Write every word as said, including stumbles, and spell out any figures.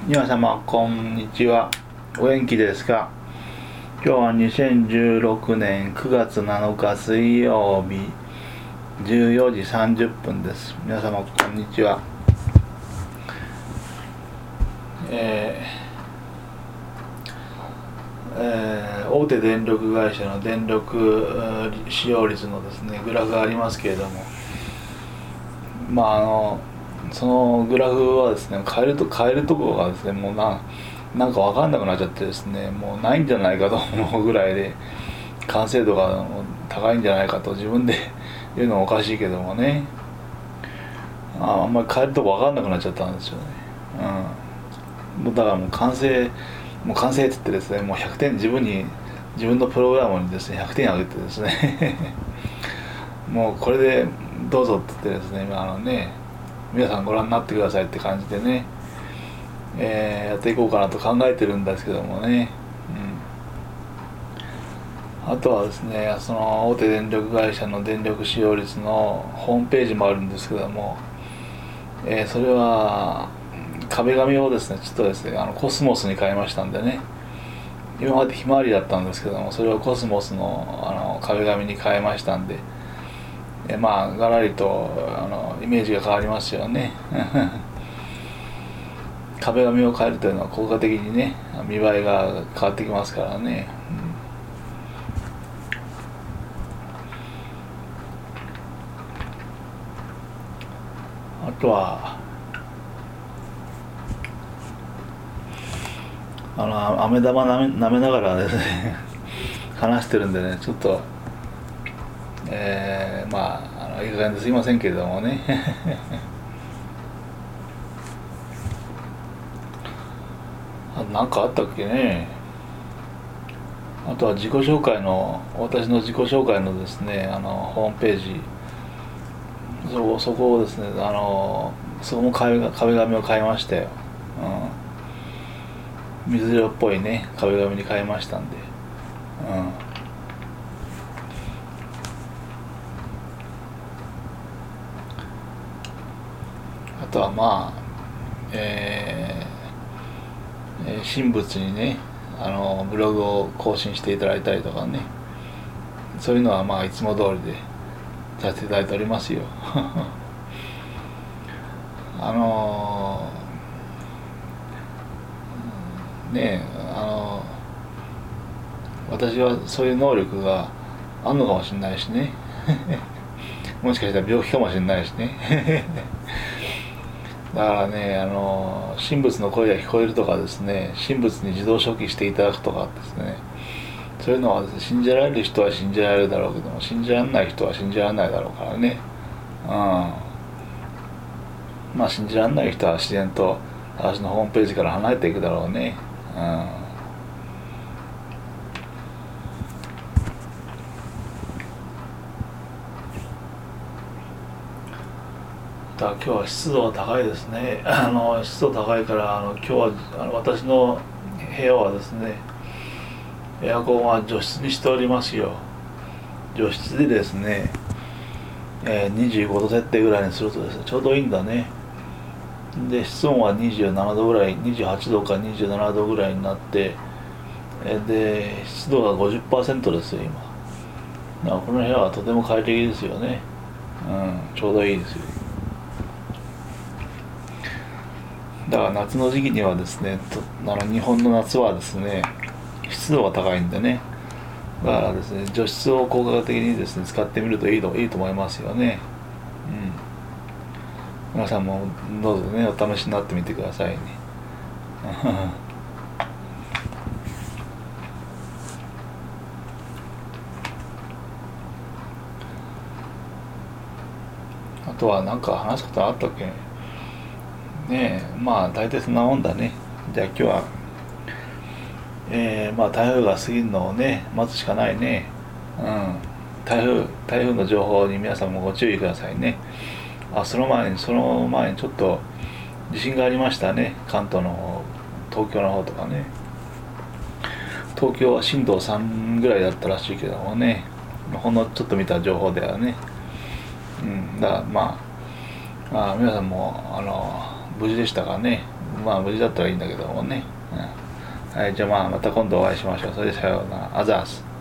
皆様こんにちは。お元気ですか？今日はにせんじゅうろくねんくがつなのか水曜日じゅうよじさんじゅっぷんです。皆様こんにちは。えーえー、大手電力会社の電力使用率のですねグラフがありますけれども、まああのそのグラフはですね変えると変えるところがですねもうななんか分かんなくなっちゃってですね、もうないんじゃないかと思うぐらいで完成度が高いんじゃないかと自分で言うのもおかしいけどもね、ああんまり変えるとこ分かんなくなっちゃったんですよね。うん、もうだからもう完成もう完成って言ってですね、もうひゃくてん自分に自分のプログラムにですねひゃくてんあげてですねもうこれでどうぞって言ってですね、あのね皆さんご覧になってくださいって感じでね、えー、やっていこうかなと考えてるんですけどもね、うん、あとはですねその大手電力会社の電力使用率のホームページもあるんですけども、えー、それは壁紙をですねちょっとですねあのコスモスに変えましたんでね、今までひまわりだったんですけどもそれをコスモスの、あの壁紙に変えましたんで、えまあがらりとあのイメージが変わりますよね壁紙を変えるというのは効果的にね見栄えが変わってきますからね、うん、あとはあの飴玉なめ舐めながらですね話してるんでねちょっとえー、まああのいい加減ですいませんけれどもねあと何かあったっけね。あとは自己紹介の私の自己紹介のですねあのホームページ、そ, そこをですねあのそこも壁壁紙を変えましたよ、うん、水色っぽいね壁紙に変えましたんで、うん、あとはまあえー、神仏にねあのブログを更新していただいたりとかね、そういうのはまあいつも通りでさせていただいておりますよあのー、ねえあのー、私はそういう能力があるのかもしれないしねもしかしたら病気かもしれないしねだからね、あの神仏の声が聞こえるとかですね、神仏に自動書記していただくとかですね、そういうのはですね、信じられる人は信じられるだろうけども信じられない人は信じられないだろうからね、うん、まあ信じられない人は自然と私のホームページから離れていくだろうね、うん、だ今日は湿度が高いですね。あの湿度高いからあの今日はあの私の部屋はですねエアコンは除湿にしておりますよ。除湿でですね、えー、にじゅうごど設定ぐらいにするとですねちょうどいいんだね。で室温はにじゅうななどぐらい、にじゅうはちどかにじゅうななどぐらいになって、えー、で湿度が ごじゅっパーセント ですよ今。だからこの部屋はとても快適ですよね、うん、ちょうどいいですよ。だから夏の時期にはですねとあの日本の夏はですね湿度が高いんでね、だからですね除湿を効果的にですね使ってみるといいといいと思いますよね、うん、皆さんもどうぞねお試しになってみてくださいねあとは何か話すことあったっけねえ、まあ大体そんなもんだね。じゃあ今日はえー、まあ台風が過ぎるのをね待つしかないね、うん、台風台風の情報に皆さんもご注意くださいね。あその前にその前にちょっと地震がありましたね、関東の方、東京の方とかね。東京は震度さんぐらいだったらしいけどもね、ほんのちょっと見た情報ではね、うん、だからまあ、まあ、皆さんもあの無事でしたかね。 まあ無事だったらいいんだけどもね、うん、はい、じゃあまあまた今度お会いしましょう。それでさようなら。アザース。